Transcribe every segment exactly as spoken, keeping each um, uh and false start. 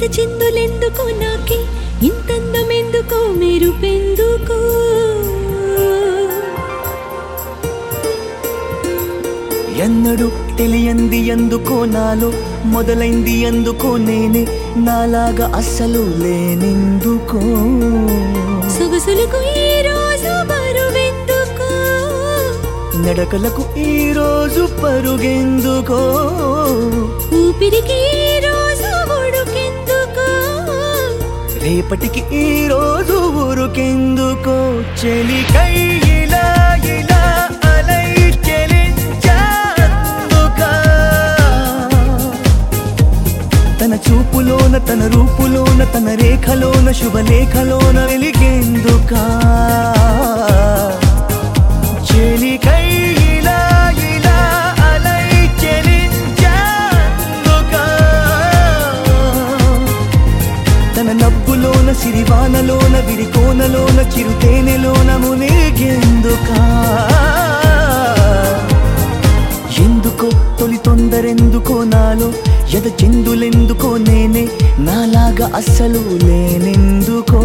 ఎద చిందులెందుకో నాకి ఇంతందమెందుకో మెరుపెందుకో ఎన్నడు తెలియంది ఎందుకో నాలో మొదలైంది ఎందుకో నేనే నాలాగా అస్సలు లేనెందుకో సొగసులకు ఈ రోజు బరువెందుకో నడకలకు ఈ రోజు పరుగెందుకో ఊపిరికి ఈ రోజు ఉడుకెందుకో రేపటికి ఈ రోజు ఊరుకెందుకో చెలికై ఇలా ఇలా అలై తన చూపులోన తన రూపులోన తన రేఖలోన శుభలేఖలోన వెలిగేందుకా చెలికై ఇలా ఇలా అలై చెలించేందుకా తన నవ్వులోన సిరివానలోన విరికోనలోన చిరుతేనెలోన మునిగేందుకా ఎందుకో తొలి తొందరెందుకో నాలో ఎద చిందులెందుకో నేనే నాలాగా అస్సలు లేనెందుకో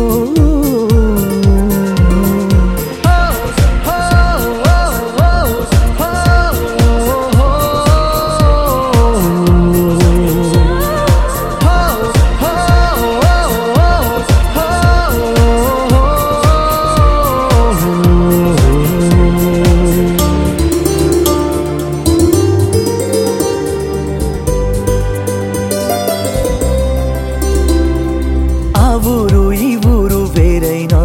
ఊరు ఈ ఊరు వేరైనా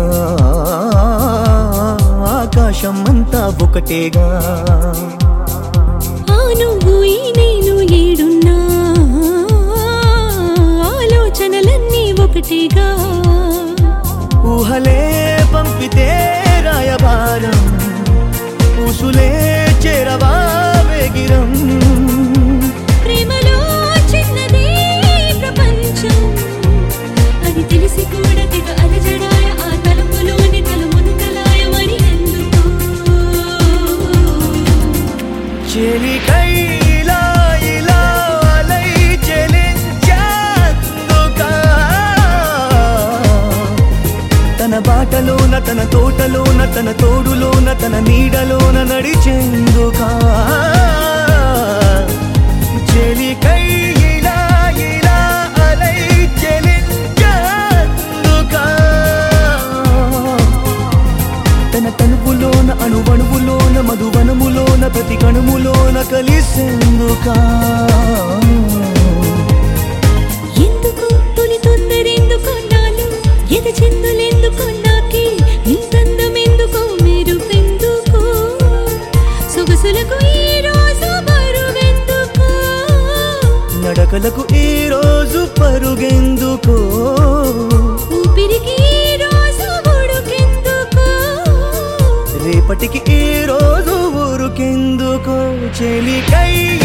ఆకాశం అంతా ఒకటేగా ఆ నువ్వు ఈ నేను ఏడున్నా ఆలోచనలన్నీ ఒకటేగా ఊహలే పంపితే రాయబారం ఊసులే చేరవా వేగిరం ప్రేమలో చిన్నదే ప్రపంచం అది తెలిసి కూడా తెగ అలజడాయ ఆ తలుపులోని తలుమును కలాయ మరి ఎందుకు చెలికై ఇలా ఇలా అలై చెలించేందుకా తన బాటలోన తన తోటలోన తన తోడులోన తన నీడలోన నడిచేందుకా చెలికై ఇలా ఇలా అలై చెలించేందుకా తన తనువులోన అణువణువులోన మధువనములోన ప్రతి కణుములోన కలిసేందుకా ఎందుకు తొలి తొందరెందుకో నాలో ఎద చిందులెందుకో నాకి ఇంతందమెందుకో మెరుపెందుకో సొగసులకు ఈ రోజు బరువెందుకో నడకలకు ఈ రోజు పరుగెందుకో ఊపిరికి ఈ రోజు ఉడుకెందుకో రేపటికి ఈ రోజు ఊరుకెందుకో చెలికై